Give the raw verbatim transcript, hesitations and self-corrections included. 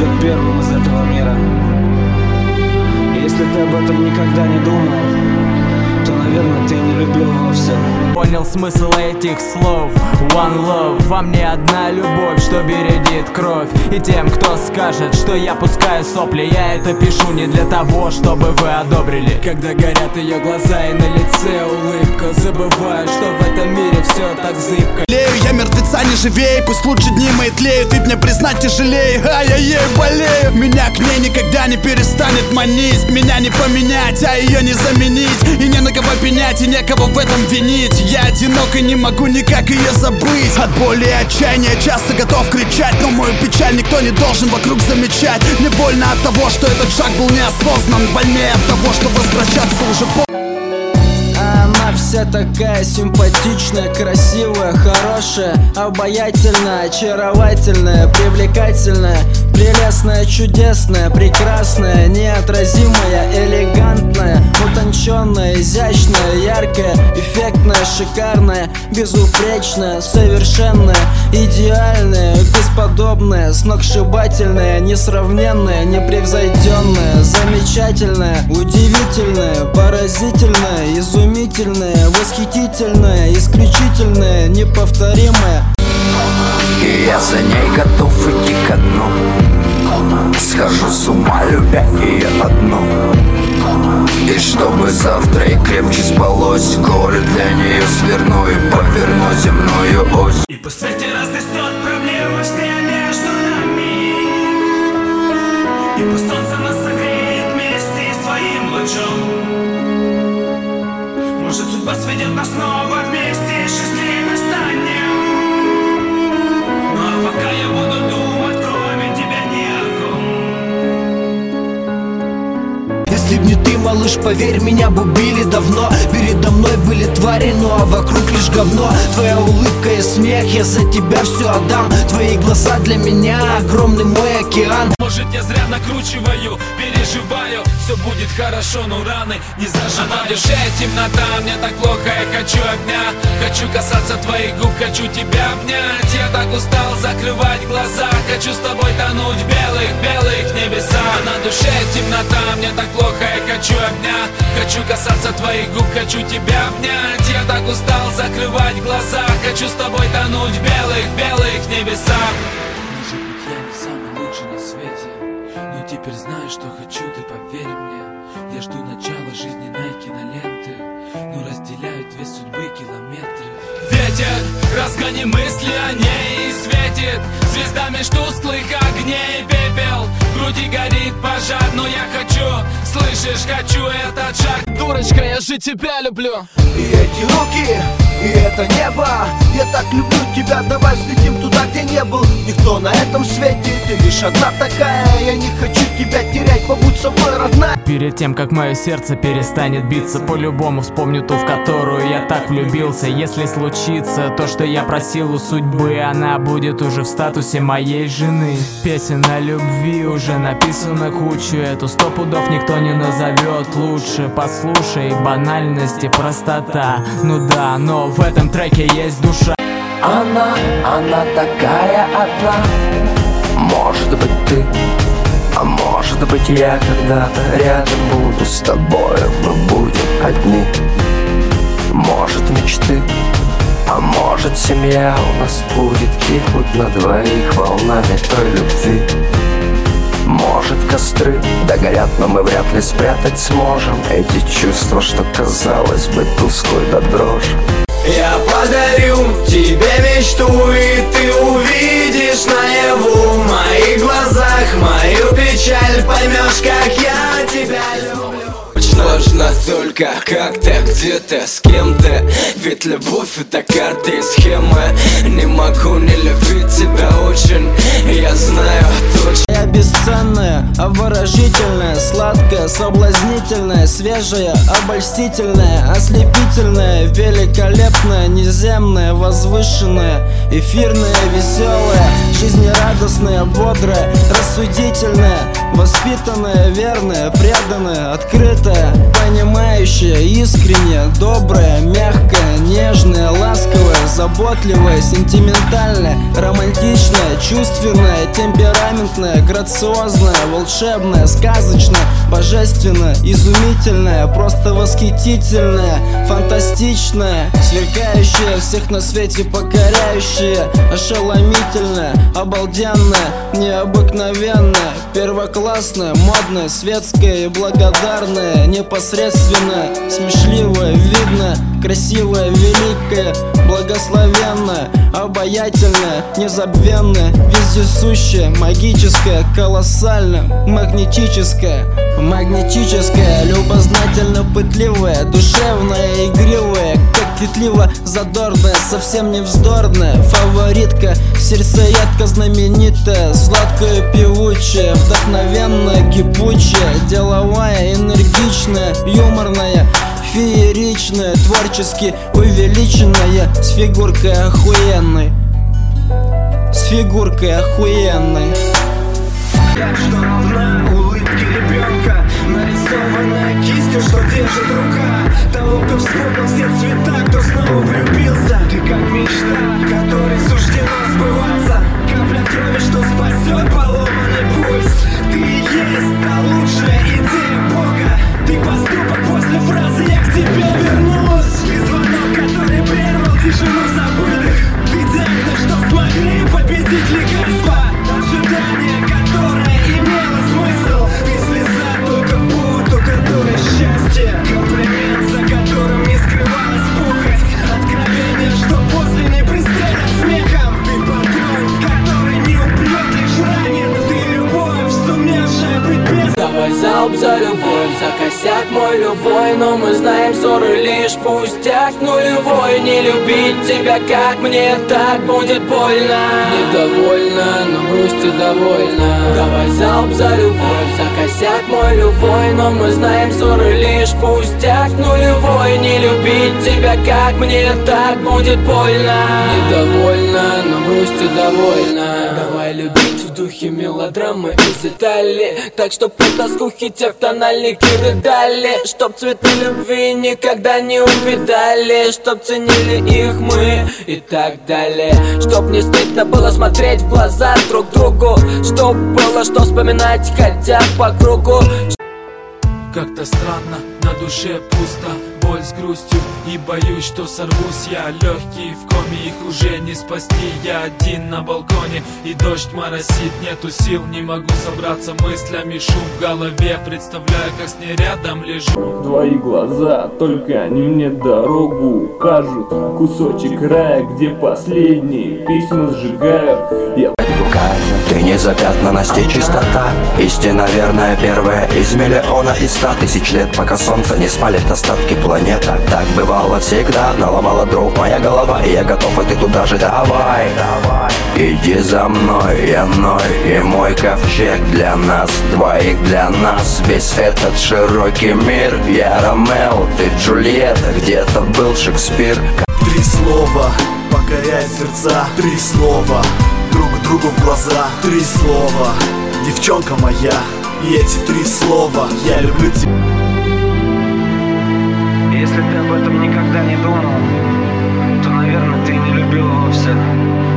уйдет первым из этого мира. И если ты об этом никогда не думал, то, наверное, ты не любил вовсе. Понял смысл этих слов. One love, во мне одна любовь, что бередит кровь. И тем, кто скажет, что я пускаю сопли, я это пишу не для того, чтобы вы одобрили. Когда горят ее глаза и на лице улыбка, забываю, что в этом мире все так зыбко. Я мертвеца не живее, пусть лучше дни мои тлеют, и мне признать тяжелее, а я ей болею. Меня к ней никогда не перестанет манить, меня не поменять, а ее не заменить. И не на кого пенять, и некого в этом винить. Я одинок и не могу никак ее забыть. От боли и отчаяния часто готов кричать, но мою печаль никто не должен вокруг замечать. Мне больно от того, что этот шаг был неосознан, больнее от того, что возвращаться уже поздно. Она вся такая симпатичная, красивая, хорошая, обаятельная, очаровательная, привлекательная, прелестная, чудесная, прекрасная, неотразимая, элегантная, утонченная, изящная, яркая, эффектная, шикарная, безупречная, совершенная, идеальная, бесподобная, сногсшибательная, несравненная, непревзойденная, замечательная, удивительная, поразительная, изумительная, восхитительная, исключительная, неповторимая. И я за ней готов идти ко дну. Схожу с ума, любя ее одну. И чтобы завтра и крепче спалось, горы для нее сверну и поверну земную ось. И пусть ветер разнесет проблемы все между нами, и пусть солнце нас согреет вместе своим лучом. Может, судьба сведет нас снова вместе, счастливы станем. Ну а пока я буду думать, кроме тебя ни о ком. Если б не ты, малыш, поверь, меня бы убили давно. Передо мной были твари, ну а вокруг лишь говно. Твоя улыбка и смех, я за тебя все отдам. Твои глаза для меня огромный мой океан. Может, я зря накручиваю, переживаю, все будет хорошо, но раны не заживают. На душе темнота, мне так плохо, я хочу огня. Хочу касаться твоих губ, хочу тебя обнять. Я так устал закрывать глаза, хочу с тобой тонуть в белых, белых небесах. На душе темнота, мне так плохо, я хочу огня. Хочу касаться твоих губ, хочу тебя обнять. Я так устал закрывать глаза, хочу с тобой тонуть в белых, белых небесах. Может быть, я не самый лучший на свете, но теперь знаю, что хочу, ты поверь мне. Я жду начала жизненной киноленты, но разделяют две судьбы километры. Ветер, разгони мысли о ней и светит звезда меж тусклых огней. Пепел, в груди горит пожар, но я хочу, слышишь, хочу этот шаг. Дурочка, я же тебя люблю. И эти руки, и это небо. Я так люблю тебя, давай взлетим туда, где не был никто на этом свете. Ты лишь одна такая, я не хочу тебя терять, побудь со мной, родная. Перед тем, как мое сердце перестанет биться, по-любому вспомню ту, в которую я так влюбился. Если случится то, что я просил у судьбы, она будет уже в статусе моей жены. Песен о любви уже написано кучу, эту сто пудов никто не назовет лучше. Послушай, банальность и простота, ну да, но в этом треке есть душа. Она, она такая одна. Может быть ты, а может быть я когда-то рядом буду с тобою, мы будем одни. Может мечты, а может семья у нас будет кипнуть на двоих волнами той любви. Может костры догорят, но мы вряд ли спрятать сможем эти чувства, что казалось бы тусклой до дрожи. Я подарю тебе мечту, и ты увидишь наяву в моих глазах мою печаль, поймешь, как я тебя люблю. Важно только как-то, где-то, с кем-то. Ведь любовь это карты и схемы. Не могу не любить тебя очень, я знаю точно. Я бесценная, обворожительная, сладкая, соблазнительная, свежая, обольстительная, ослепительная, великолепная, неземная, возвышенная, эфирная, веселая, жизнерадостная, бодрая, рассудительная, воспитанная, верная, преданная, открытая, понимающая, искренняя, добрая, мягкая, нежная, ласковая, заботливая, сентиментальная, романтичная, чувственная, темпераментная, грациозная, грандиозное, волшебное, сказочное, божественное, изумительное, просто восхитительное, фантастичное, сверкающее, всех на свете покоряющее, ошеломительное, обалденное, необыкновенное, первоклассное, модное, светское и благодарное, непосредственное, смешливое, видное, красивое, великое, благословенное, обаятельное, незабвенное, вездесущее, магическое, колоссальное, магнетическое, магнетическое, любознательно пытливое, душевное, игривое, кокетливо задорное, совсем не вздорное, фаворитка, сердцеедка знаменитая, сладкая, певучая, вдохновенная, кипучая, деловая, энергичная, юморная, фееричная, творчески увеличенная, с фигуркой охуенной, с фигуркой охуенной. Так что равна улыбке ребенка, нарисованная кистью, что держит рука того, кто вспомнил все цвета, кто снова влюбился. Ты как мечта, которой суждено сбываться, капля крови, что спасет поломанный пульс. Ты и есть та лучшая идея Бога. Ты поступок после фразы «я к тебе вернусь». Ты звонок, который прервал тишину забытых. Ты диагноз, что смогли победить лекарства, ожидание, которое имело смысл. Ты слеза, только путь, у которой счастье, комплимент, за которым не скрывалась пухоть, откровение, что после не пристрелят смехом. Ты патрон, который не убьет, лишь ранит. Ты любовь, сумевшая быть без. Давай залп за любовь, за косяк мой любой, но мы знаем, ссоры лишь пустяк нулевой. Не любить тебя, как мне так будет больно. Недовольна, но грустью довольна. Давай залп за любовь, за косяк мой любой, но мы знаем, ссоры лишь пустяк нулевой. Не любить тебя, как мне так будет больно. Недовольна, но грустью довольна. Давай любить в духе мелодрамы из Италии, так чтоб по тоскухе тех тональники рыдали, чтоб цветы любви никогда не увидали, чтоб ценили их мы и так далее. Чтоб не стыдно было смотреть в глаза друг другу, чтоб было что вспоминать, хотя по кругу. Как-то странно, на душе пусто, боль с грустью, и боюсь, что сорвусь я. Легкие в коме, их уже не спасти. Я один на балконе, и дождь моросит. Нету сил, не могу собраться мыслями. Шум в голове, представляю, как с ней рядом лежу. Твои глаза, только они мне дорогу укажут. Кусочек рая, где последние письма сжигают. Я... Ты не запятнанность и чистота, истина верная, первая из миллиона и ста тысяч лет, пока солнце не спалит остатки планета. Так бывало всегда, наломала дров моя голова, и я готов, и ты туда же давай, давай. Иди за мной, я Ной, и мой ковчег для нас двоих, для нас весь этот широкий мир. Я Ромео, ты Джульетта, где-то был Шекспир. Три слова покоряют сердца, три слова друг другу в глаза, три слова, девчонка моя, и эти три слова я люблю тебя. Если ты об этом никогда не думал, то, наверное, ты не любил вовсе.